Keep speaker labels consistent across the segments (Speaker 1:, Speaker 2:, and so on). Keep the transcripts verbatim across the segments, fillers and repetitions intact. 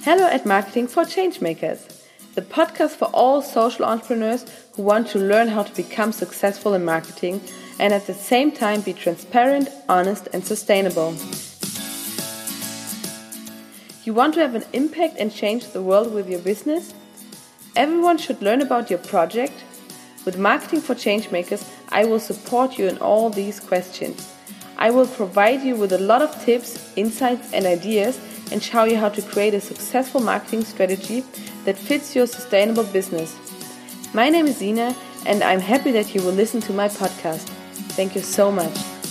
Speaker 1: Hello at Marketing for Changemakers, the podcast for all social entrepreneurs who want to learn how to become successful in marketing and at the same time be transparent, honest and sustainable. You want to have an impact and change the world with your business? Everyone should learn about your project. With Marketing for Changemakers, I will support you in all these questions. I will provide you with a lot of tips, insights and ideas and show you how to create a successful marketing strategy that fits your sustainable business. My name is Zina and I'm happy that you will listen to my podcast. Thank you so much.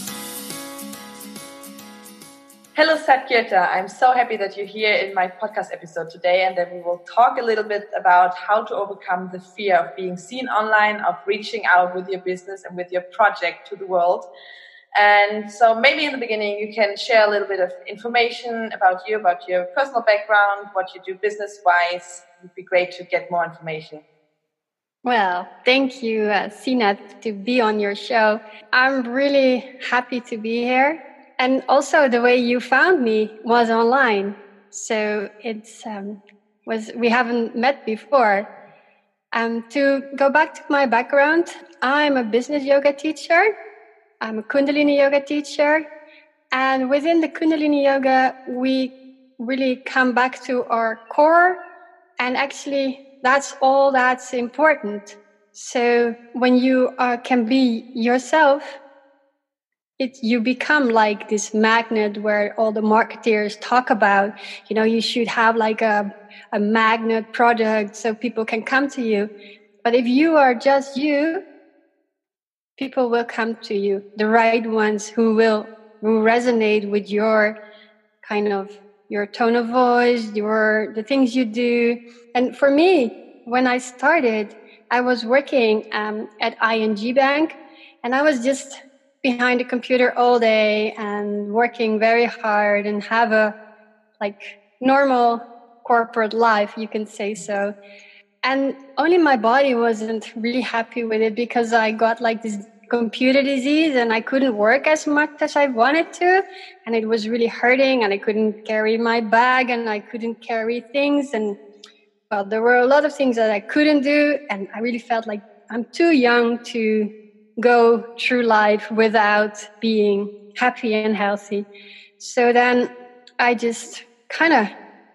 Speaker 1: Hello Satyeta, I'm so happy that you're here in my podcast episode today and that we will talk a little bit about how to overcome the fear of being seen online, of reaching out with your business and with your project to the world. And so maybe in the beginning you can share a little bit of information about you, about your personal background, what you do business-wise. It would be great to get more information.
Speaker 2: Well, thank you, uh, Sina, to be on your show. I'm really happy to be here. And also the way you found me was online. So it's um, was we haven't met before. Um, to go back to my background, I'm a business yoga teacher. I'm a Kundalini yoga teacher. And within the Kundalini yoga, we really come back to our core. And actually, that's all that's important. So when you uh, can be yourself, it, you become like this magnet where all the marketeers talk about, you know, you should have like a, a magnet product so people can come to you. But if you are just you, people will come to you, the right ones who will who resonate with your kind of your tone of voice, your the things you do. And for me, when I started, I was working um, at I N G Bank, and I was just behind the computer all day and working very hard and have a like normal corporate life, you can say so. And only my body wasn't really happy with it because I got like this computer disease and I couldn't work as much as I wanted to. And it was really hurting and I couldn't carry my bag and I couldn't carry things. And well, there were a lot of things that I couldn't do. And I really felt like I'm too young to go through life without being happy and healthy. So then I just kind of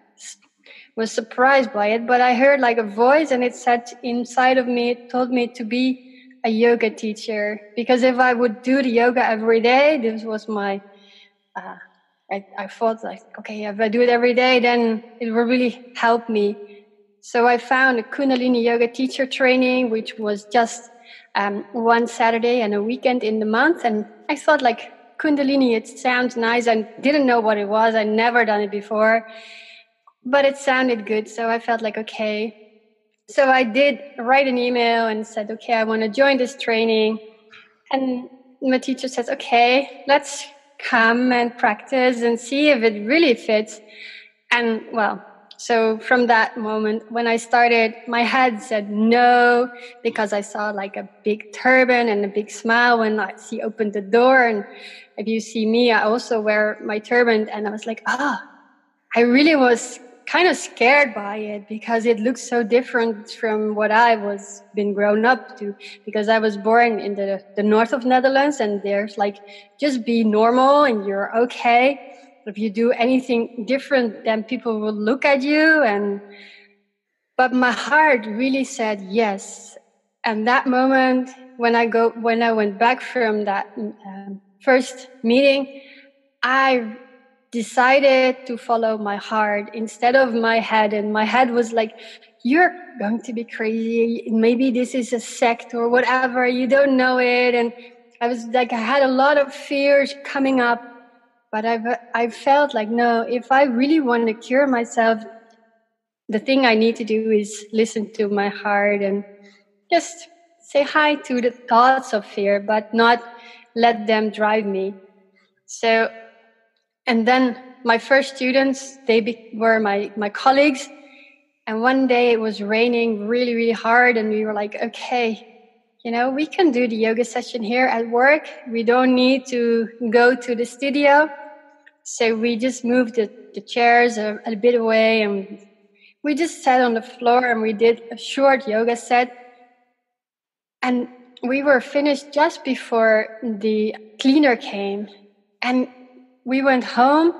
Speaker 2: was surprised by it, but I heard like a voice and it said inside of me, it told me to be a yoga teacher, because if I would do the yoga every day, this was my, uh, I, I thought like, okay, if I do it every day, then it will really help me. So I found a Kundalini yoga teacher training, which was just um, one Saturday and a weekend in the month. And I thought like Kundalini, it sounds nice. I didn't know what it was. I never done it before. But it sounded good, so I felt like, okay. So I did write an email and said, okay, I want to join this training. And my teacher says, okay, let's come and practice and see if it really fits. And well, so from that moment, when I started, my head said no, because I saw like a big turban and a big smile when I she opened the door. And if you see me, I also wear my turban. And I was like, ah, oh, I really was kind of scared by it because it looks so different from what I was been grown up to, because I was born in the, the north of Netherlands and there's like, just be normal and you're okay. If you do anything different, then people will look at you. And, but my heart really said yes. And that moment when I go, when I went back from that um, first meeting, I decided to follow my heart instead of my head. And my head was like, you're going to be crazy. Maybe this is a sect or whatever. You don't know it. And I was like, I had a lot of fears coming up, but I I felt like, no, if I really want to cure myself, the thing I need to do is listen to my heart and just say hi to the thoughts of fear, but not let them drive me. So And then my first students, they be, were my, my colleagues. And one day it was raining really, really hard. And we were like, okay, you know, we can do the yoga session here at work. We don't need to go to the studio. So we just moved the, the chairs a, a bit away and we just sat on the floor and we did a short yoga set. And we were finished just before the cleaner came. And we went home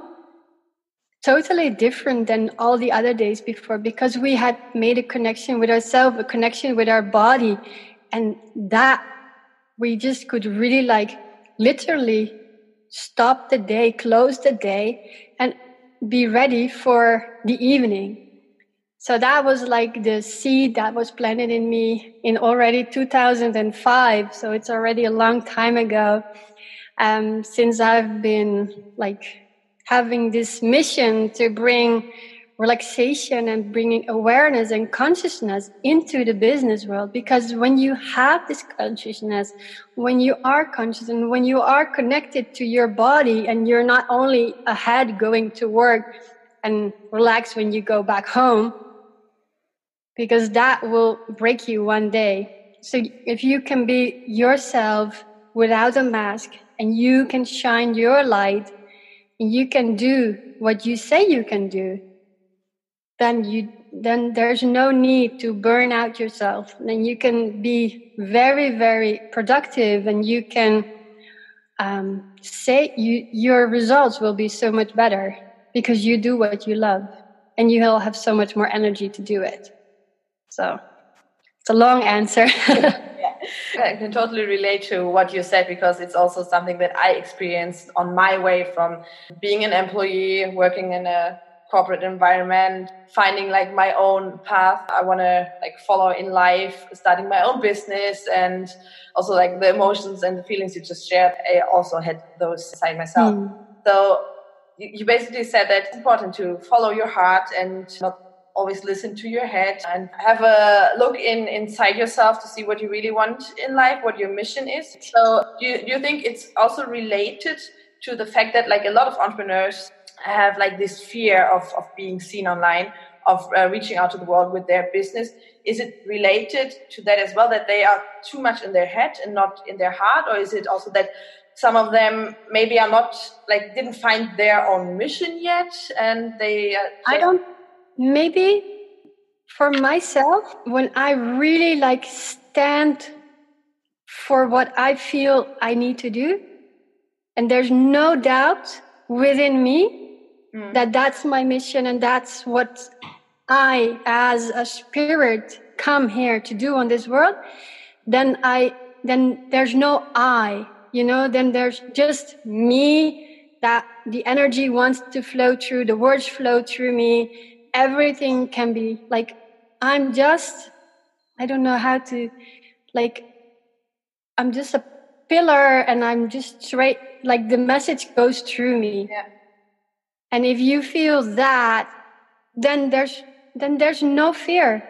Speaker 2: totally different than all the other days before, because we had made a connection with ourselves, a connection with our body. And that we just could really like literally stop the day, close the day, and be ready for the evening. So that was like the seed that was planted in me in already two thousand five. So it's already a long time ago. Um, since I've been like having this mission to bring relaxation and bringing awareness and consciousness into the business world. Because when you have this consciousness, when you are conscious and when you are connected to your body, and you're not only ahead going to work and relax when you go back home, because that will break you one day. So if you can be yourself without a mask, and you can shine your light, and you can do what you say you can do, then you then there's no need to burn out yourself. Then you can be very, very productive, and you can um, say you your results will be so much better because you do what you love, and you will have so much more energy to do it. So it's a long answer.
Speaker 3: Yeah, I can totally relate to what you said, because it's also something that I experienced on my way from being an employee, working in a corporate environment, finding like my own path I want to like follow in life, starting my own business, and also like the emotions and the feelings you just shared. I also had those inside myself. Mm. So you basically said that it's important to follow your heart and not always listen to your head, and have a look in inside yourself to see what you really want in life, what your mission is. So do you, do you think it's also related to the fact that like a lot of entrepreneurs have like this fear of, of being seen online, of uh, reaching out to the world with their business? Is it related to that as well, that they are too much in their head and not in their heart? Or is it also that some of them maybe are not like, didn't find their own mission yet, and they... Uh,
Speaker 2: I don't... Maybe for myself, when I really like stand for what I feel I need to do, and there's no doubt within me mm. that that's my mission and that's what I, as a spirit, come here to do on this world, then I, then there's no I, you know, then there's just me, that the energy wants to flow through, the words flow through me. Everything can be like, I'm just, I don't know how to, like, I'm just a pillar, and I'm just straight, like the message goes through me.
Speaker 3: Yeah.
Speaker 2: And if you feel that, then there's, then there's no fear.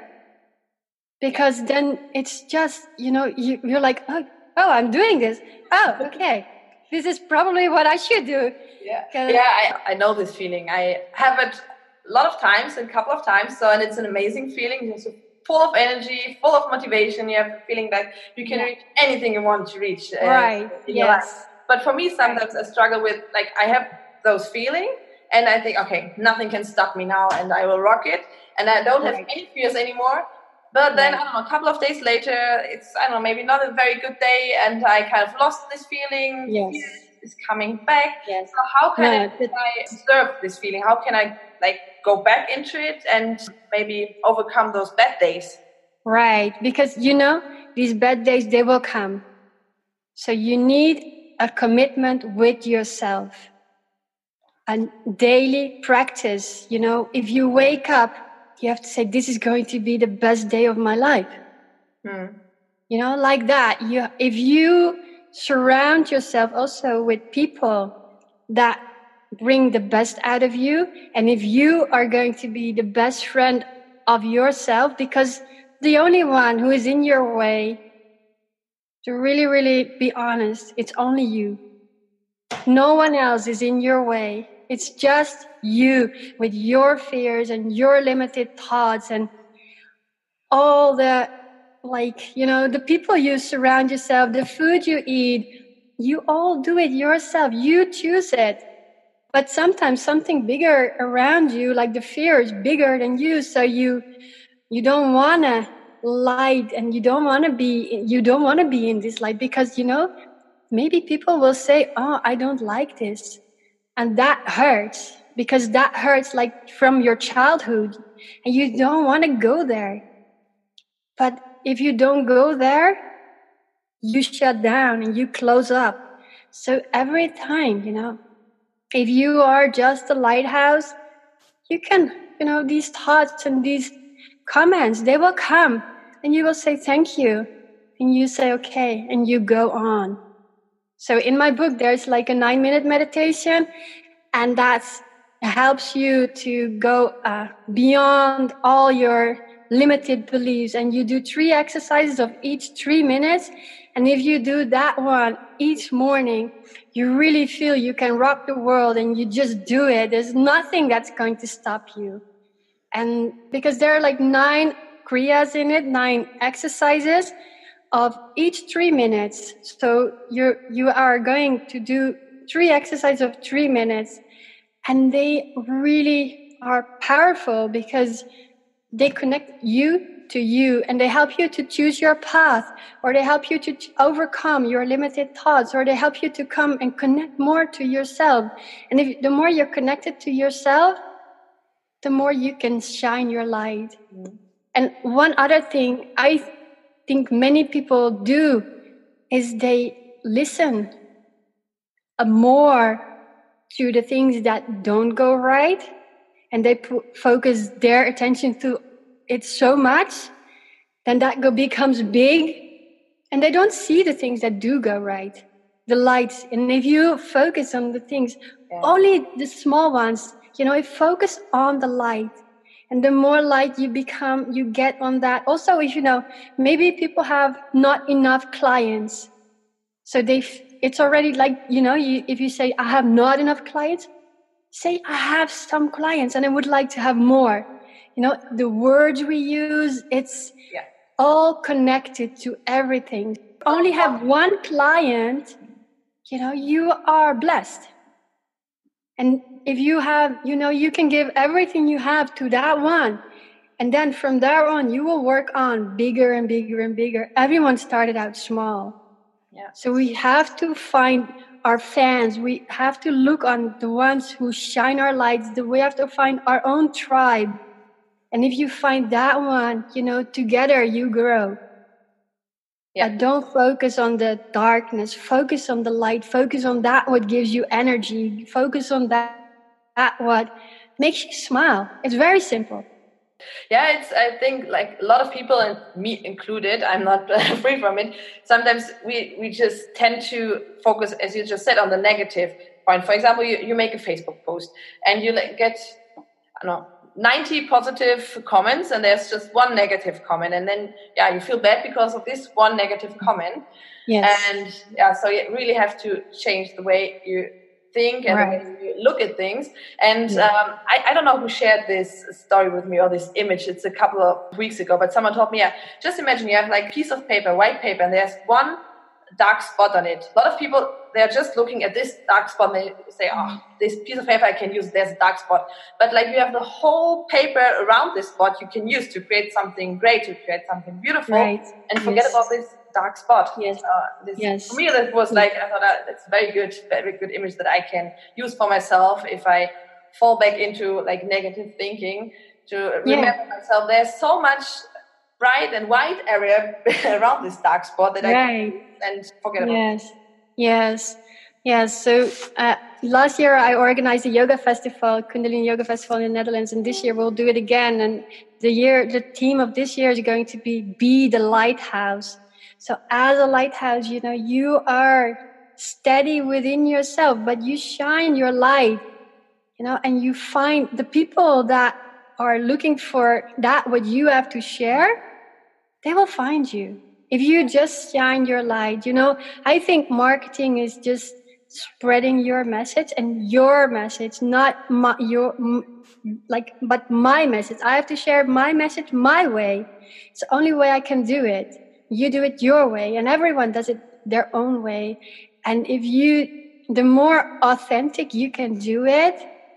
Speaker 2: Because yeah. then it's just, you know, you, you're like, oh, oh, I'm doing this. Oh, okay. This is probably what I should do.
Speaker 3: Yeah, yeah, I, I know this feeling. I have it a lot of times, a couple of times. So, and it's an amazing feeling. You're so full of energy, full of motivation. You have the feeling that you can yeah. reach anything you want to reach. Uh,
Speaker 2: right.
Speaker 3: In
Speaker 2: yes.
Speaker 3: your life. But for me, sometimes I struggle with, like, I have those feelings, and I think, okay, nothing can stop me now, and I will rock it. And I don't have right. any fears anymore. But then, right. I don't know, a couple of days later, it's, I don't know, maybe not a very good day, and I kind of lost this feeling.
Speaker 2: Yes.
Speaker 3: It's coming back.
Speaker 2: Yes.
Speaker 3: So how can
Speaker 2: no,
Speaker 3: I, but... I observe this feeling? How can I, like, go back into it and maybe overcome those bad days?
Speaker 2: Right. Because, you know, these bad days, they will come. So you need a commitment with yourself. A daily practice. You know, if you wake up, you have to say, this is going to be the best day of my life.
Speaker 3: Hmm.
Speaker 2: You know, like that. You, if you surround yourself also with people that bring the best out of you, and if you are going to be the best friend of yourself, because the only one who is in your way, to really, really be honest, it's only you. No one else is in your way. It's just you with your fears and your limited thoughts and all the, like, you know, the people you surround yourself, the food you eat, you all do it yourself. You choose it. But sometimes something bigger around you, like the fear, is bigger than you. So you you don't want to light, and you don't want to be you don't want to be in this light, because, you know, maybe people will say, oh, I don't like this. And that hurts, because that hurts like from your childhood, and you don't want to go there. But if you don't go there, you shut down and you close up. So every time, you know, if you are just a lighthouse, you can, you know, these thoughts and these comments, they will come, and you will say thank you, and you say okay, and you go on. So in my book, there's like a nine minute meditation, and that helps you to go uh, beyond all your limited beliefs. And you do three exercises of each three minutes. And if you do that one each morning, you really feel you can rock the world, and you just do it. There's nothing that's going to stop you. And because there are like nine kriyas in it, nine exercises of each three minutes. So you're, you are going to do three exercises of three minutes. And they really are powerful, because they connect you to you, and they help you to choose your path, or they help you to overcome your limited thoughts, or they help you to come and connect more to yourself. And if the more you're connected to yourself, the more you can shine your light. Mm. And one other thing I think many people do is they listen more to the things that don't go right, and they p- focus their attention to it so much, then that go becomes big, and they don't see the things that do go right, the lights. And if you focus on the things, yeah. only the small ones, you know, if focus on the light, and the more light you become, you get on that. Also, if you know, maybe people have not enough clients, so they it's already like, you know, you, if you say, I have not enough clients, say, I have some clients and I would like to have more. You know, the words we use, it's yeah. all connected to everything. Only have one client, you know, you are blessed. And if you have, you know, you can give everything you have to that one. And then from there on, you will work on bigger and bigger and bigger. Everyone started out small. Yeah. So we have to find our fans. We have to look on the ones who shine our lights. We have to find our own tribe. And if you find that one, you know, together you grow. Yeah. But don't focus on the darkness. Focus on the light. Focus on that what gives you energy. Focus on that, that what makes you smile. It's very simple.
Speaker 3: Yeah, it's, I think, like a lot of people, and me included, I'm not free from it. Sometimes we, we just tend to focus, as you just said, on the negative point. For example, you, you make a Facebook post and you get, I don't know, ninety positive comments, and there's just one negative comment. And then, yeah, you feel bad because of this one negative comment.
Speaker 2: Yes.
Speaker 3: And yeah, so you really have to change the way you think and
Speaker 2: right.
Speaker 3: the way you look at things. And yeah. um, I, I don't know who shared this story with me or this image. It's a couple of weeks ago, but someone told me, yeah, just imagine you have like a piece of paper, white paper, and there's one dark spot on it. A lot of people, they're just looking at this dark spot and they say, oh, this piece of paper I can use, there's a dark spot. But like you have the whole paper around this spot you can use to create something great, to create something beautiful,
Speaker 2: right.
Speaker 3: and forget yes. about this dark spot.
Speaker 2: Yes.
Speaker 3: Uh, this,
Speaker 2: yes.
Speaker 3: For me, that was like, I thought uh, that's very good, very good image that I can use for myself if I fall back into like negative thinking, to remember yeah. myself. There's so much bright and white area around this dark spot that right. I can and forget about.
Speaker 2: Yes, yes, yes. So uh, last year I organized a yoga festival, Kundalini Yoga Festival in the Netherlands, and this year we'll do it again. And the year, the theme of this year is going to be "Be the Lighthouse." So as a lighthouse, you know, you are steady within yourself, but you shine your light, you know, and you find the people that are looking for that, what you have to share, they will find you. If you just shine your light, you know, I think marketing is just spreading your message and your message, not my, your, like, but my message. I have to share my message my way. It's the only way I can do it. You do it your way, and everyone does it their own way. And if you the more authentic you can do it.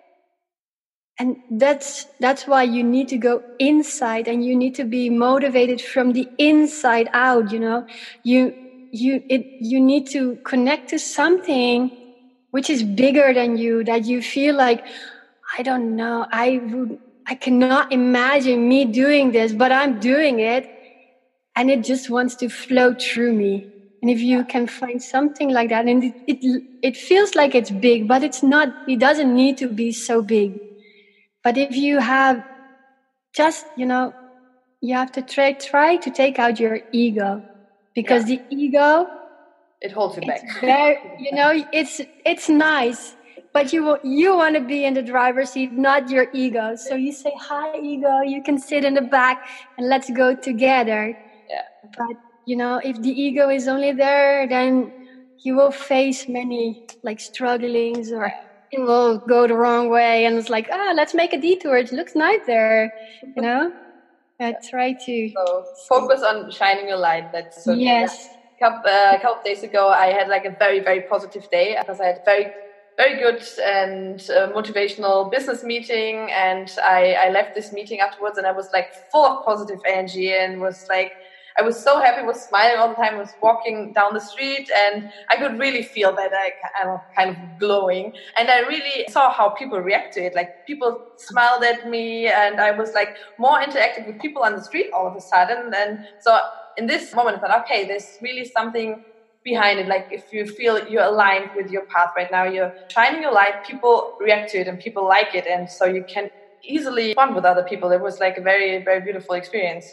Speaker 2: And that's that's why you need to go inside, and you need to be motivated from the inside out, you know. You you it you need to connect to something which is bigger than you, that you feel like, I don't know, I would I cannot imagine me doing this, but I'm doing it, and it just wants to flow through me. And if you can find something like that, and it it, it feels like it's big, but it's not, it doesn't need to be so big. But if you have just, you know, you have to try, try to take out your ego, because yeah. the ego,
Speaker 3: it holds you back.
Speaker 2: Very, you know, it's it's nice, but you you want to be in the driver's seat, not your ego. So you say, "Hi, ego. You can sit in the back, and let's go together."
Speaker 3: Yeah.
Speaker 2: But you know, if the ego is only there, then you will face many like strugglings, or it will go the wrong way, and it's like, ah, oh, let's make a detour. It looks nice there, you know. I try to
Speaker 3: so focus on shining your light. That's so
Speaker 2: yes.
Speaker 3: Couple, uh, a couple of days ago, I had like a very, very positive day because I had a very, very good and uh, motivational business meeting. And I, I left this meeting afterwards, and I was like full of positive energy, and was like, I was so happy, was smiling all the time, was walking down the street, and I could really feel that I, I was kind of glowing. And I really saw how people react to it. Like, people smiled at me, and I was like more interactive with people on the street all of a sudden. And so in this moment, I thought, okay, there's really something behind it. Like, if you feel you're aligned with your path right now, you're shining your light, people react to it and people like it. And so you can easily bond with other people. It was like a very, very beautiful experience.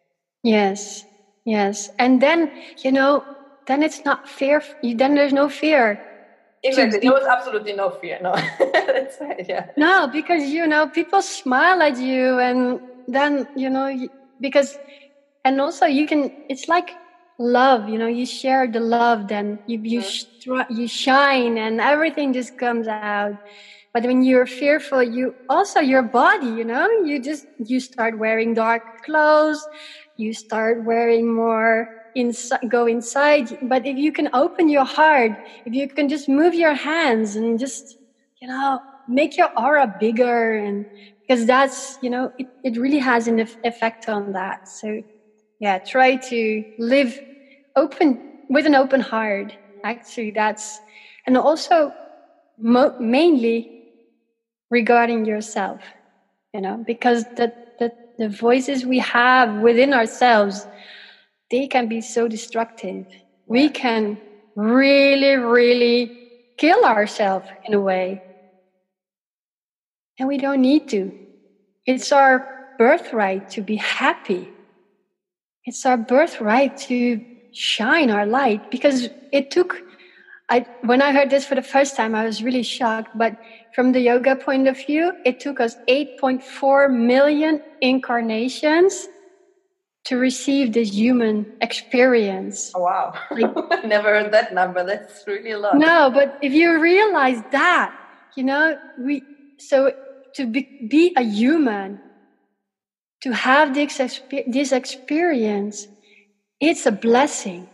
Speaker 2: Yes, yes. And then, you know, then it's not fear. Then there's no fear.
Speaker 3: Exactly. There was absolutely no fear. No, that's right. Yeah.
Speaker 2: No, because, you know, people smile at you, and then, you know, because... And also you can, it's like love, you know, you share the love, then you you, mm-hmm. you shine, and everything just comes out. But when you're fearful, you also, your body, you know, you just, you start wearing dark clothes, you start wearing more, inside, go inside. But if you can open your heart, if you can just move your hands and just, you know, make your aura bigger, and because that's, you know, it, it really has an effect on that. So yeah, try to live open, with an open heart. Actually, that's, and also mo- mainly regarding yourself, you know, because the, the, the voices we have within ourselves, they can be so destructive. We can really, really kill ourselves in a way. And we don't need to. It's our birthright to be happy. It's our birthright to shine our light, because it took, I, when I heard this for the first time, I was really shocked. But from the yoga point of view, it took us eight point four million incarnations to receive this human experience.
Speaker 3: Oh, wow. Like, never heard that number. That's really a lot.
Speaker 2: No, but if you realize that, you know, we, so to be, be a human, to have this, this experience, it's a blessing.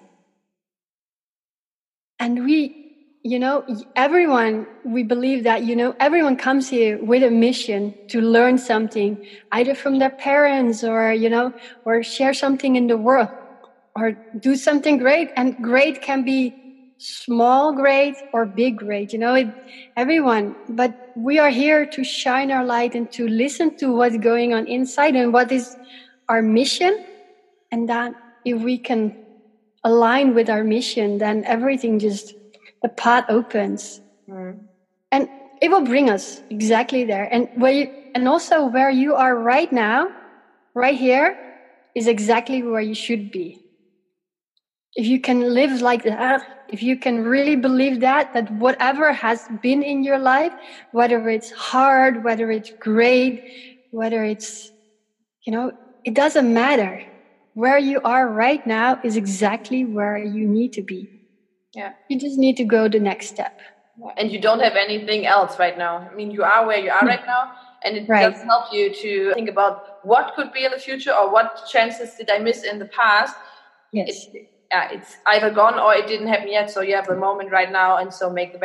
Speaker 2: And we, you know, everyone, we believe that, you know, everyone comes here with a mission to learn something, either from their parents, or, you know, or share something in the world, or do something great. And great can be small great or big great, you know, it, everyone. But we are here to shine our light and to listen to what's going on inside and what is our mission. And that if we can align with our mission, then everything just, the path opens. Mm. And it will bring us exactly there. And where you, and also where you are right now, right here, is exactly where you should be. If you can live like that, if you can really believe that, that whatever has been in your life, whether it's hard, whether it's great, whether it's, you know, it doesn't matter. Where you are right now is exactly where you need to be.
Speaker 3: Yeah.
Speaker 2: You just need to go the next step.
Speaker 3: And you don't have anything else right now. I mean, you are where you are right now, and it
Speaker 2: right.
Speaker 3: does help you to think about what could be in the future, or what chances did I miss in the past.
Speaker 2: Yes.
Speaker 3: It, yeah, it's either gone or it didn't happen yet. So you have a moment right now, and so make the best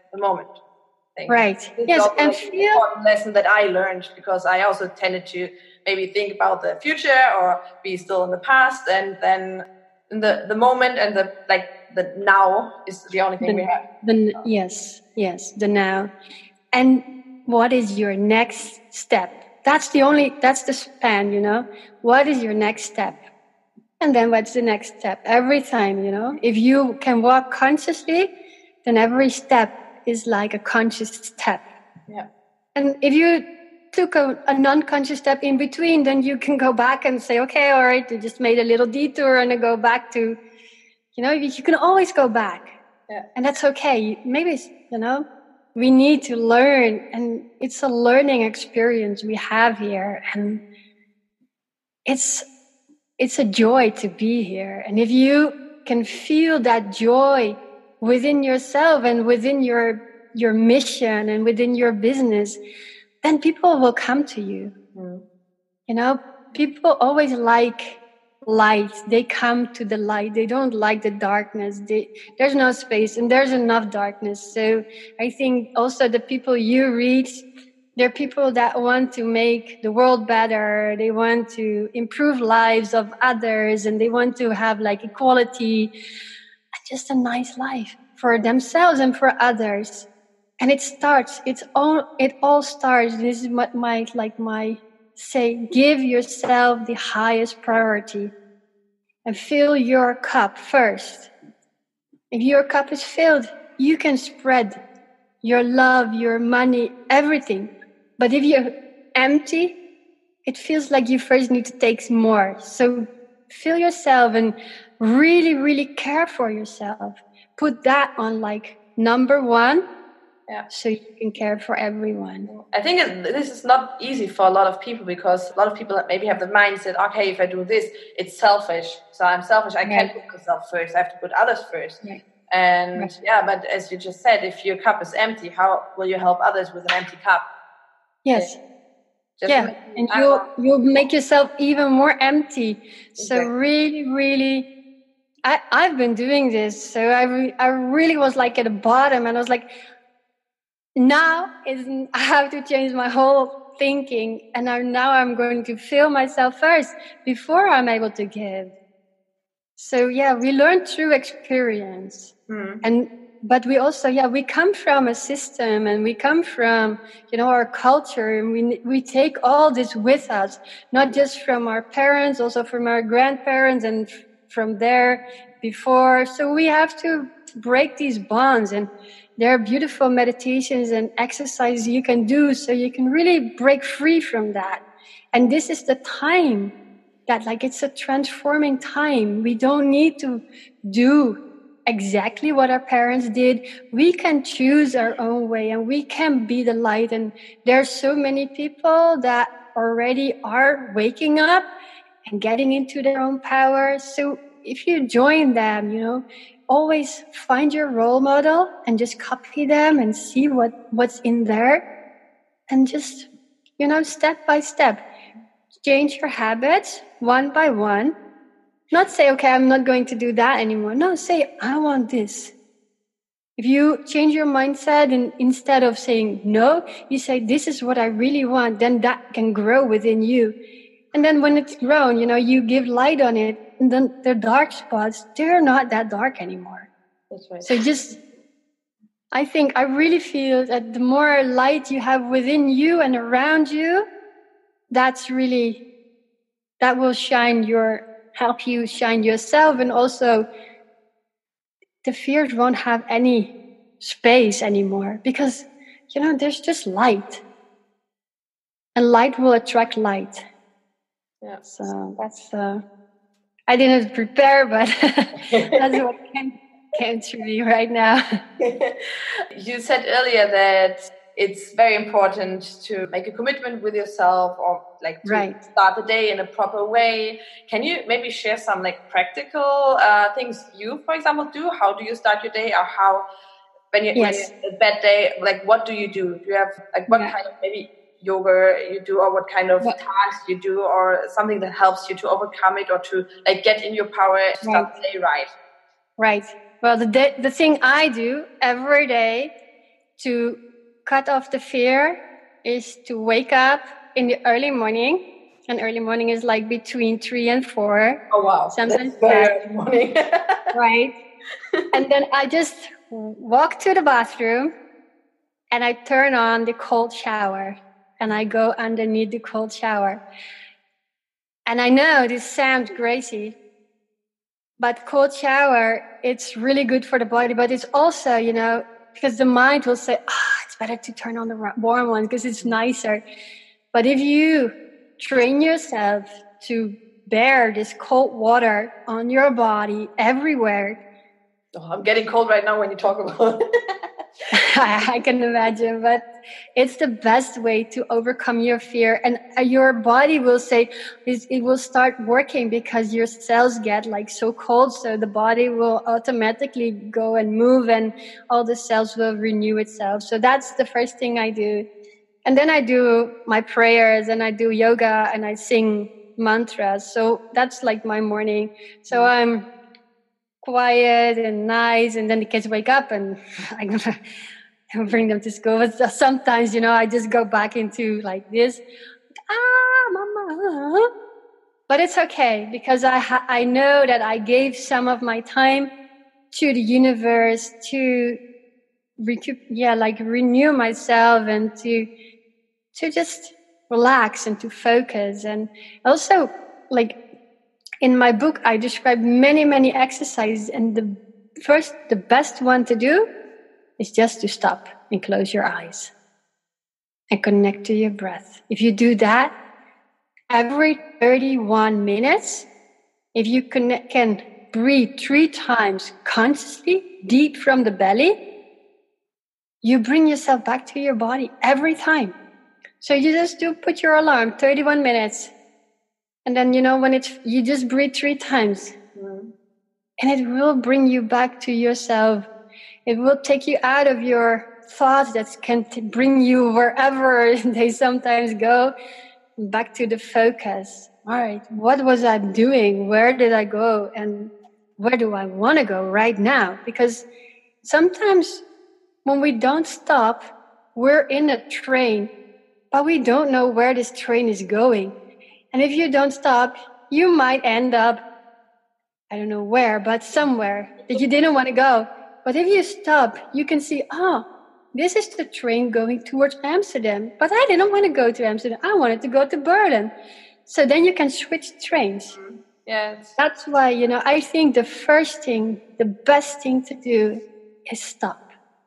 Speaker 3: the moment.
Speaker 2: Right.
Speaker 3: This
Speaker 2: yes,
Speaker 3: is also
Speaker 2: and
Speaker 3: like an
Speaker 2: feel
Speaker 3: important lesson that I learned, because I also tended to maybe think about the future or be still in the past, and then in the, the moment and the like the now is the only thing
Speaker 2: the,
Speaker 3: we have.
Speaker 2: the yes, yes, the now. And what is your next step? That's the only that's the span, you know. What is your next step? And then what's the next step? Every time, you know, if you can walk consciously, then every step is like a conscious step.
Speaker 3: Yeah.
Speaker 2: And if you took a, a non-conscious step in between, then you can go back and say, okay, all right, you just made a little detour and then go back to, you know, you can always go back.
Speaker 3: Yeah.
Speaker 2: And that's okay. Maybe, you know, we need to learn, and it's a learning experience we have here. And it's, it's a joy to be here. And if you can feel that joy within yourself and within your, your mission and within your business, then people will come to you. Mm. You know, people always like light. They come to the light. They don't like the darkness. They, there's no space, and there's enough darkness. So I think also the people you reach, they're people that want to make the world better. They want to improve lives of others, and they want to have like equality and just a nice life for themselves and for others. And it starts, it's all, it all starts. This is what my, like my say, give yourself the highest priority and fill your cup first. If your cup is filled, you can spread your love, your money, everything. But if you're empty, it feels like you first need to take more. So fill yourself and really, really care for yourself. Put that on like number one. Yeah. So you can care for everyone.
Speaker 3: I think it, this is not easy for a lot of people, because a lot of people maybe have the mindset, okay, if I do this, it's selfish. So I'm selfish. I
Speaker 2: right.
Speaker 3: can't put myself first. I have to put others first.
Speaker 2: Right.
Speaker 3: And
Speaker 2: right.
Speaker 3: yeah, but as you just said, if your cup is empty, how will you help others with an empty cup?
Speaker 2: Yes.
Speaker 3: Just
Speaker 2: yeah.
Speaker 3: make,
Speaker 2: and you'll, you'll make yourself even more empty. So
Speaker 3: exactly.
Speaker 2: really, really, I, I've been doing this. So I, re, I really was like at the bottom, and I was like, now is I have to change my whole thinking, and I, now I'm going to fill myself first before I'm able to give. So yeah, we learn through experience, mm. and but we also yeah we come from a system, and we come from you know our culture, and we we take all this with us, not just from our parents, also from our grandparents, and f- from there before. So we have to break these bonds, and there are beautiful meditations and exercises you can do so you can really break free from that. And this is the time that like it's a transforming time. We don't need to do exactly what our parents did. We can choose our own way, and we can be the light. And there are so many people that already are waking up and getting into their own power. So if you join them, you know, always find your role model and just copy them and see what, what's in there. And just, you know, step by step, change your habits one by one. Not say, okay, I'm not going to do that anymore. No, say, I want this. If you change your mindset, and instead of saying no, you say, this is what I really want, then that can grow within you. And then when it's grown, you know, you give light on it, and then the dark spots, they're not that dark anymore.
Speaker 3: That's right.
Speaker 2: So just, I think, I really feel that the more light you have within you and around you, that's really, that will shine your, help you shine yourself. And also the fears won't have any space anymore, because, you know, there's just light, and light will attract light.
Speaker 3: Yeah.
Speaker 2: So that's, uh, I didn't prepare, but that's what came, came to me right now.
Speaker 3: You said earlier that it's very important to make a commitment with yourself, or like to
Speaker 2: right.
Speaker 3: start the day in a proper way. Can you maybe share some like practical uh, things you, for example, do? How do you start your day, or how, when you,
Speaker 2: yes.
Speaker 3: when you have a bad day, like what do you do? Do you have like what yeah. kind of maybe yoga you do, or what kind of what? tasks you do, or something that helps you to overcome it, or to like get in your power to start right. the day right?
Speaker 2: Right. Well, the day, the thing I do every day to cut off the fear is to wake up in the early morning. And early morning is like between three and four.
Speaker 3: Oh, wow.
Speaker 2: Sometimes
Speaker 3: That's very early morning.
Speaker 2: Right. And then I just walk to the bathroom and I turn on the cold shower and I go underneath the cold shower. And I know this sounds crazy, but cold shower, it's really good for the body, but it's also, you know, because the mind will say, ah, oh, it's better to turn on the warm one because it's nicer. But if you train yourself to bear this cold water on your body everywhere.
Speaker 3: Oh, I'm getting cold right now when you talk about it.
Speaker 2: I can imagine, but it's the best way to overcome your fear. And your body will say, it will start working because your cells get like so cold. So the body will automatically go and move and all the cells will renew itself. So that's the first thing I do. And then I do my prayers and I do yoga and I sing mantras. So that's like my morning. So I'm quiet and nice. And then the kids wake up and I'm going to bring them to school. But sometimes, you know, I just go back into like this. Ah, mama. But it's okay because I ha- I know that I gave some of my time to the universe to recoup, yeah, like renew myself and to to just relax and to focus. And also, like in my book, I describe many, many exercises. And the first, the best one to do is just to stop and close your eyes and connect to your breath. If you do that every thirty-one minutes, if you connect, can breathe three times consciously, deep from the belly, you bring yourself back to your body every time. So you just do put your alarm, thirty-one minutes. And then, you know, when it's, you just breathe three times. Mm. And it will bring you back to yourself. It will take you out of your thoughts that can t- bring you wherever they sometimes go, back to the focus. All right, what was I doing? Where did I go? And where do I want to go right now? Because sometimes when we don't stop, we're in a train, but we don't know where this train is going. And if you don't stop, you might end up, I don't know where, but somewhere that you didn't want to go. But if you stop, you can see, oh, this is the train going towards Amsterdam. But I didn't want to go to Amsterdam. I wanted to go to Berlin. So then you can switch trains.
Speaker 3: Yes.
Speaker 2: That's why, you know, I think the first thing, the best thing to do is stop.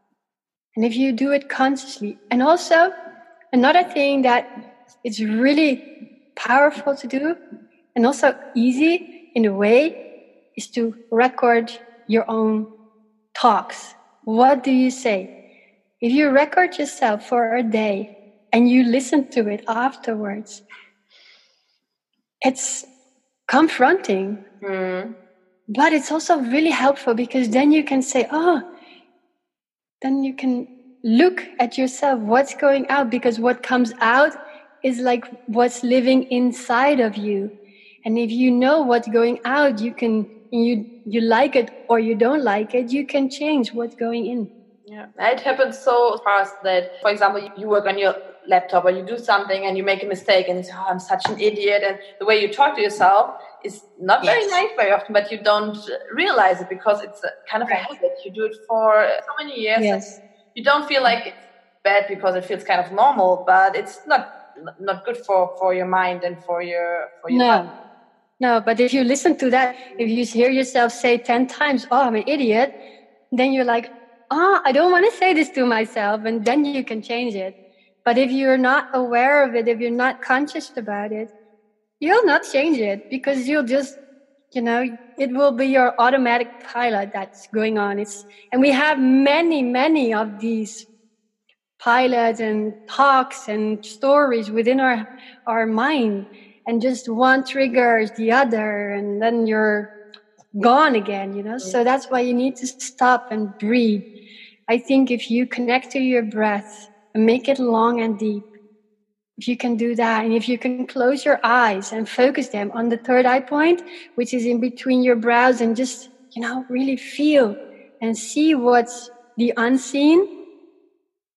Speaker 2: And if you do it consciously. And also, another thing that is really powerful to do and also easy in a way is to record your own talks. What do you say? If you record yourself for a day and you listen to it afterwards, it's confronting, mm. but it's also really helpful because then you can say, oh, then you can look at yourself, what's going out, because what comes out is like what's living inside of you. And if you know what's going out, you can, you you like it or you don't like it, you can change what's going in.
Speaker 3: Yeah, it happens so fast that, for example, you work on your laptop or you do something and you make a mistake and you say, oh, I'm such an idiot. And the way you talk to yourself is not very yes. nice very often, but you don't realize it because it's a, kind of right. a habit. You do it for so many years.
Speaker 2: Yes.
Speaker 3: You don't feel like it's bad because it feels kind of normal, but it's not not good for, for your mind and for your for your
Speaker 2: no.
Speaker 3: body.
Speaker 2: No, but if you listen to that, if you hear yourself say ten times, oh, I'm an idiot, then you're like, oh, I don't want to say this to myself, and then you can change it. But if you're not aware of it, if you're not conscious about it, you'll not change it because you'll just, you know, it will be your automatic pilot that's going on. It's, and we have many, many of these pilots and talks and stories within our, our mind. And just one triggers the other, and then you're gone again, you know? Mm-hmm. So that's why you need to stop and breathe. I think if you connect to your breath and make it long and deep, if you can do that, and if you can close your eyes and focus them on the third eye point, which is in between your brows, and just, you know, really feel and see what's the unseen,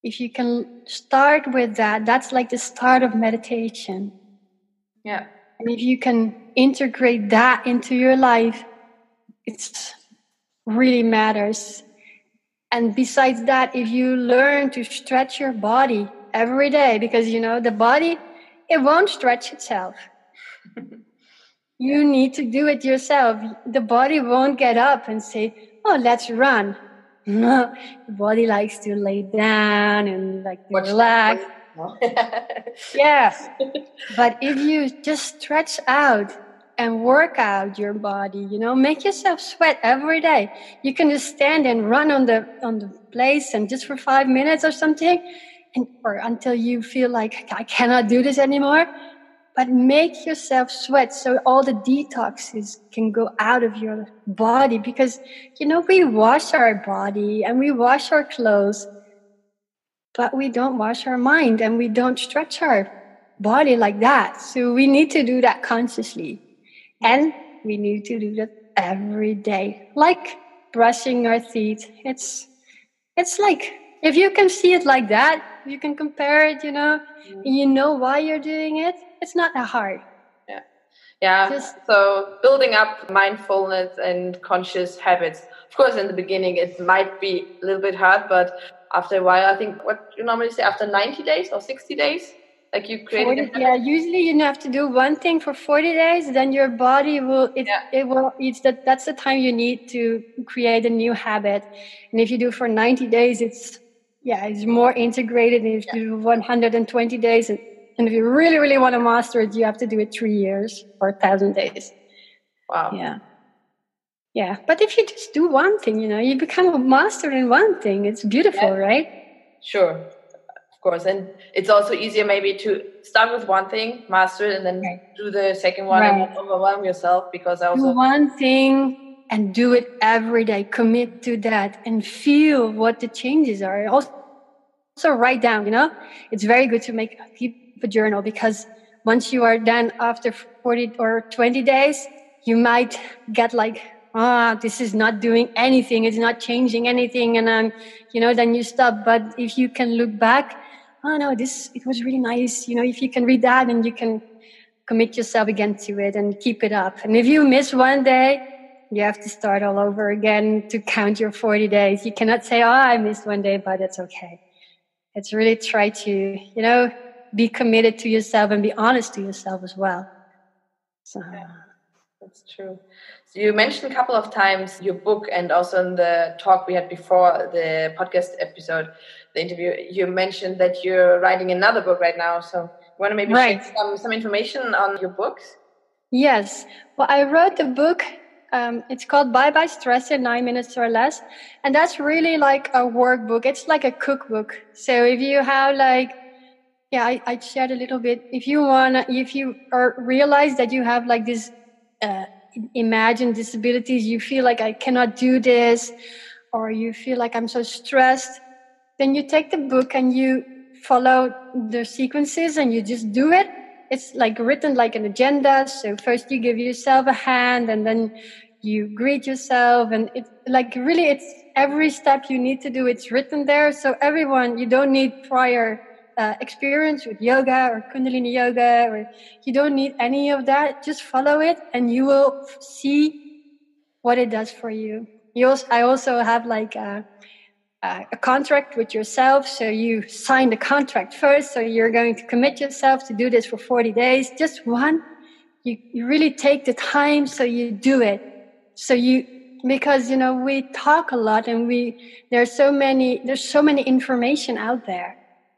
Speaker 2: if you can start with that, that's like the start of meditation.
Speaker 3: Yeah.
Speaker 2: And if you can integrate that into your life, it's really matters. And besides that, if you learn to stretch your body every day, because, you know, the body, it won't stretch itself. You need to do it yourself. The body won't get up and say, oh, let's run. No, the body likes to lay down and like to
Speaker 3: Watch
Speaker 2: relax.
Speaker 3: No.
Speaker 2: Yes. But if you just stretch out and work out your body, you know, make yourself sweat every day. You can just stand and run on the on the place and just for five minutes or something, and or until you feel like I cannot do this anymore. But make yourself sweat so all the detoxes can go out of your body, because, you know, we wash our body and we wash our clothes, but we don't wash our mind and we don't stretch our body like that. So we need to do that consciously. And we need to do that every day, like brushing our teeth. It's, it's like, if you can see it like that, you can compare it, you know, and you know why you're doing it. It's not that hard.
Speaker 3: Yeah. Yeah.
Speaker 2: Just,
Speaker 3: so building up mindfulness and conscious habits. Of course, in the beginning, it might be a little bit hard, but after a while, I think what you normally say after ninety days or sixty days, like you create.
Speaker 2: forty, yeah, usually you have to do one thing for forty days, then your body will, it,
Speaker 3: Yeah.
Speaker 2: it will, it's that, that's the time you need to create a new habit. And if you do for ninety days, it's, yeah, it's more integrated. And if you do one hundred twenty days, and, and if you really, really want to master it, you have to do it three years or a thousand days.
Speaker 3: Wow.
Speaker 2: Yeah. Yeah. But if you just do one thing, you know, you become a master in one thing. It's beautiful,
Speaker 3: Yeah.
Speaker 2: right?
Speaker 3: Sure. Of course. And it's also easier maybe to start with one thing, master it, and then
Speaker 2: Right.
Speaker 3: do the second one
Speaker 2: Right.
Speaker 3: and not overwhelm yourself, because I also
Speaker 2: do one thing and do it every day. Commit to that and feel what the changes are. Also, also write down, you know, it's very good to make keep a journal, because once you are done after forty or twenty days, you might get like, ah, this is not doing anything. It's not changing anything. And, um, you know, then you stop. But if you can look back, oh no, this, it was really nice. You know, if you can read that and you can commit yourself again to it and keep it up. And if you miss one day, you have to start all over again to count your forty days. You cannot say, oh, I missed one day, but it's okay. It's really try to, you know, be committed to yourself and be honest to yourself as well. So
Speaker 3: yeah, that's true. So you mentioned a couple of times your book, and also in the talk we had before the podcast episode, the interview, you mentioned that you're writing another book right now. So you want to maybe
Speaker 2: right.
Speaker 3: share some, some information on your books?
Speaker 2: Yes. Well, I wrote the book. Um, it's called Bye Bye Stress in Nine Minutes or Less. And that's really like a workbook. It's like a cookbook. So if you have like, yeah, I, I shared a little bit. If you want to, if you are, realize that you have like this uh, imagined disabilities, you feel like I cannot do this, or you feel like I'm so stressed, then you take the book and you follow the sequences and you just do it. It's like written like an agenda. So first you give yourself a hand, and then you greet yourself, and it's like really, it's every step you need to do. It's written there. So everyone, you don't need prior uh, experience with yoga or Kundalini yoga, or you don't need any of that. Just follow it and you will see what it does for you. You also, I also have like a, a contract with yourself. So you sign the contract first. So you're going to commit yourself to do this for forty days, just one. You, you really take the time. So you do it. So you, because, you know, we talk a lot and we, there's so many, there's so many information out there,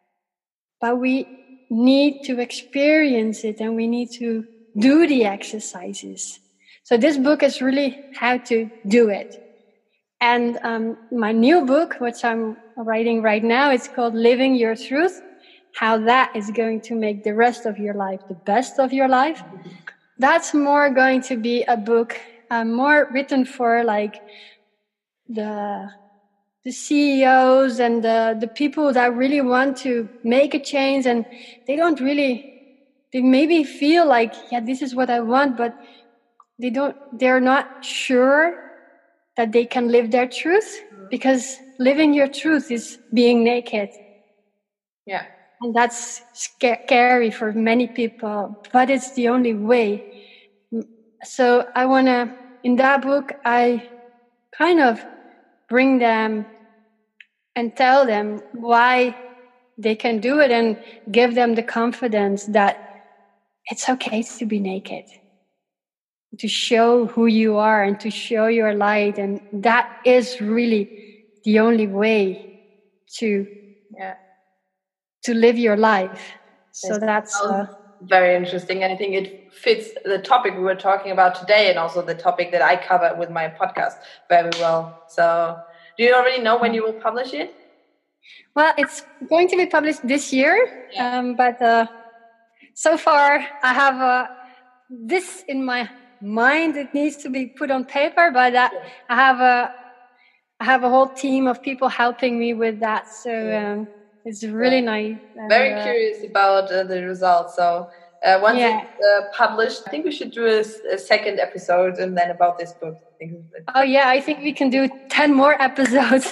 Speaker 2: but we need to experience it and we need to do the exercises. So this book is really how to do it. And um, my new book, which I'm writing right now, it's called Living Your Truth, how that is going to make the rest of your life the best of your life. That's more going to be a book uh, more written for like the the C E Os and the, the people that really want to make a change, and they don't really, they maybe feel like, yeah, this is what I want, but they don't, they're not sure that they can live their truth, because living your truth is being naked.
Speaker 3: Yeah.
Speaker 2: And that's scary for many people, but it's the only way. So I want to, in that book, I kind of bring them and tell them why they can do it and give them the confidence that it's okay to be naked, to show who you are and to show your light. And that is really the only way to
Speaker 3: yeah.
Speaker 2: to live your life. So that's uh,
Speaker 3: very interesting. And I think it fits the topic we were talking about today and also the topic that I cover with my podcast very well. So do you already know when you will publish it?
Speaker 2: Well, it's going to be published this year. Yeah. Um, but uh, so far I have uh, this in my mind. It needs to be put on paper, but uh, I have a, I have a whole team of people helping me with that. So um, it's really yeah. nice.
Speaker 3: And, very uh, curious about uh, the results. So uh, once yeah. it's uh, published, I think we should do a, a second episode and then about this book. I think
Speaker 2: oh yeah, I think we can do ten more episodes.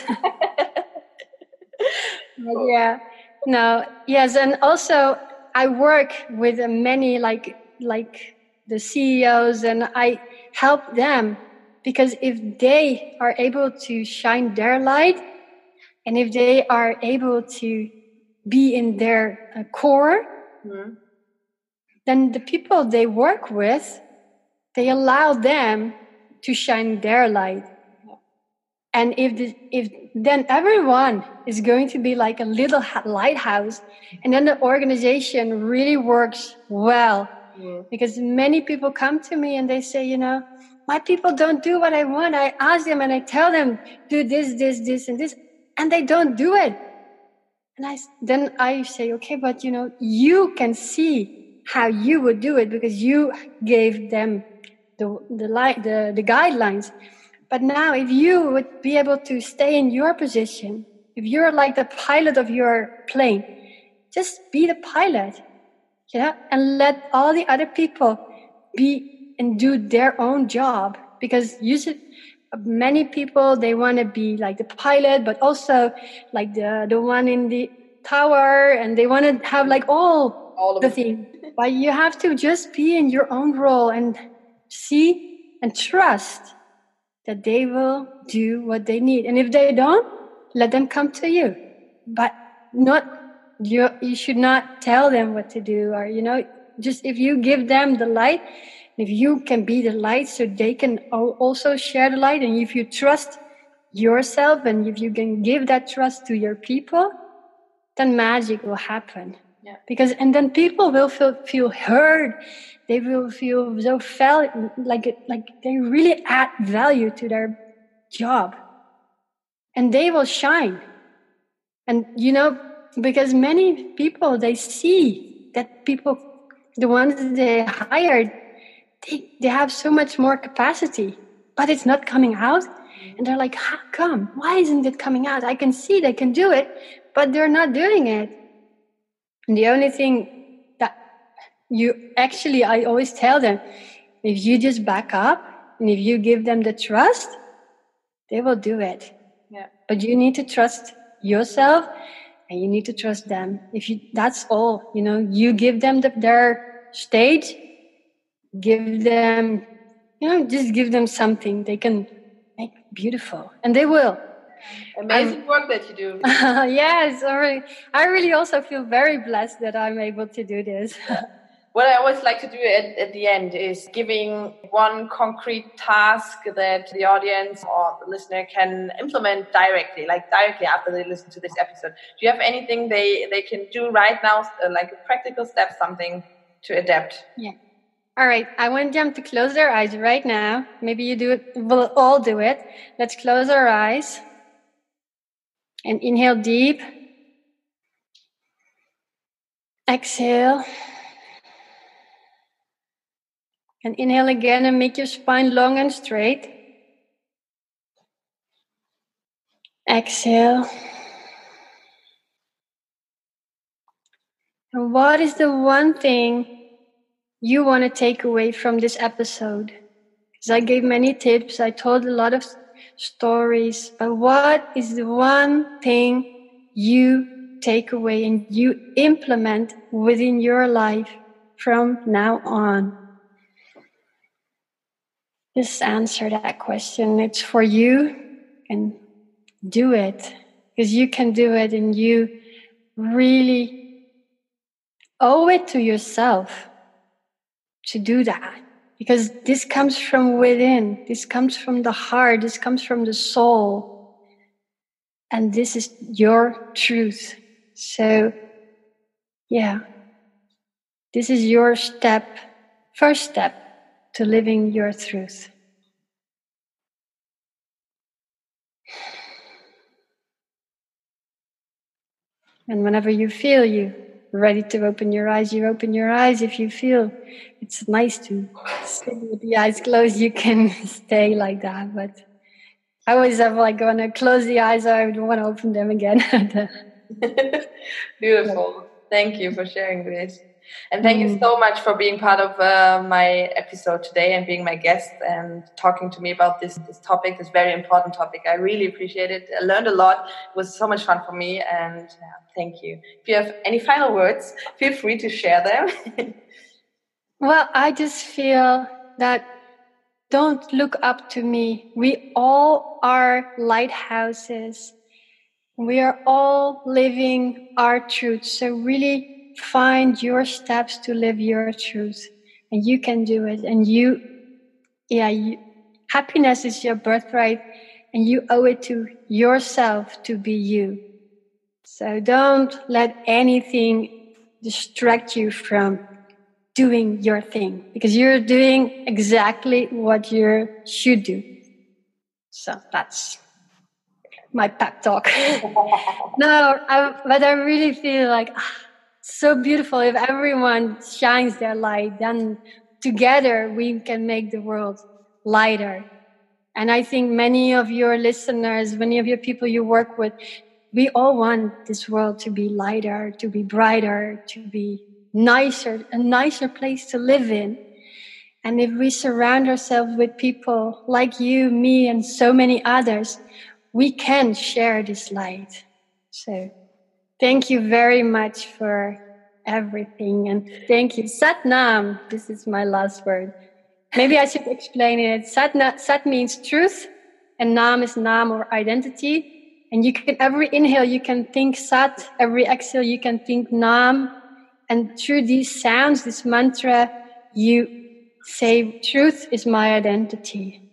Speaker 2: But yeah, no, yes, and also I work with many like like the C E Os, and I help them because if they are able to shine their light, and if they are able to be in their uh, core, mm-hmm. then the people they work with, they allow them to shine their light. And if the, if then everyone is going to be like a little lighthouse, and then the organization really works well. Yeah. Because many people come to me and they say, you know, my people don't do what I want. I ask them and I tell them, do this, this, this, and this, and they don't do it. And I then I say, okay, but you know, you can see how you would do it because you gave them the the light, the, the guidelines. But now if you would be able to stay in your position, if you're like the pilot of your plane, just be the pilot, you know, and let all the other people be and do their own job. Because usually many people, they want to be like the pilot, but also like the, the one in the tower, and they want to have like all, all of the things. But you have to just be in your own role and see and trust that they will do what they need. And if they don't, let them come to you. But not you you should not tell them what to do, or you know, just if you give them the light, if you can be the light so they can also share the light, and if you trust yourself and if you can give that trust to your people, then magic will happen. Yeah. Because and then people will feel feel heard. They will feel so felt like it, like they really add value to their job, and they will shine. And you know, because many people, they see that people, the ones that they hired, they they have so much more capacity, but it's not coming out. And they're like, how come? Why isn't it coming out? I can see they can do it, but they're not doing it. And the only thing that you actually, I always tell them, if you just back up and if you give them the trust, they will do it. Yeah. But you need to trust yourself and you need to trust them. If you, that's all, you know, you give them the, their stage, give them, you know, just give them something they can make beautiful, and they will.
Speaker 3: Amazing I'm, work that you do.
Speaker 2: Yes, I really, I really also feel very blessed that I'm able to do this.
Speaker 3: What I always like to do at, at the end is giving one concrete task that the audience or the listener can implement directly, like directly after they listen to this episode. Do you have anything they, they can do right now, like a practical step, something to adapt?
Speaker 2: Yeah. All right. I want them to close their eyes right now. Maybe you do it. We'll all do it. Let's close our eyes. And inhale deep. Exhale. And inhale again and make your spine long and straight. Exhale. And what is the one thing you want to take away from this episode? Because I gave many tips. I told a lot of stories. But what is the one thing you take away and you implement within your life from now on? Just answer that question. It's for you, and do it, because you can do it, and you really owe it to yourself to do that, because this comes from within. This comes from the heart. This comes from the soul. And this is your truth. So, yeah, this is your step, first step to living your truth. And whenever you feel you ready to open your eyes, you open your eyes. If you feel it's nice to sit with the eyes closed, you can stay like that. But I always have like when I close the eyes, I don't want to open them again.
Speaker 3: Beautiful. Thank you for sharing this. And thank mm. you so much for being part of uh, my episode today and being my guest and talking to me about this, this topic, this very important topic. I really appreciate it. I learned a lot. It was so much fun for me. And uh, thank you. If you have any final words, feel free to share them.
Speaker 2: Well, I just feel that don't look up to me. We all are lighthouses. We are all living our truth. So really find your steps to live your truth. And you can do it. And you, yeah, you, happiness is your birthright. And you owe it to yourself to be you. So don't let anything distract you from doing your thing, because you're doing exactly what you should do. So that's my pep talk. No, I, but I really feel like ah, so beautiful. If everyone shines their light, then together we can make the world lighter. And I think many of your listeners, many of your people you work with, we all want this world to be lighter, to be brighter, to be nicer, a nicer place to live in. And if we surround ourselves with people like you, me, and so many others, we can share this light. So thank you very much for everything. And thank you. Sat Nam, this is my last word. Maybe I should explain it. Sat, na, sat means truth, and Nam is Nam or identity. And you can, every inhale you can think Sat, every exhale you can think Nam. And through these sounds, this mantra, you say, truth is my identity.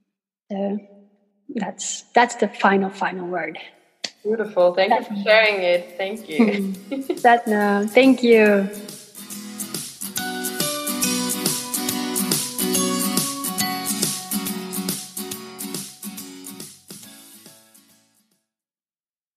Speaker 2: So that's that's the final, final word.
Speaker 3: Beautiful. Thank Sat you for sharing it. Thank you.
Speaker 2: Sat Nam. Thank you.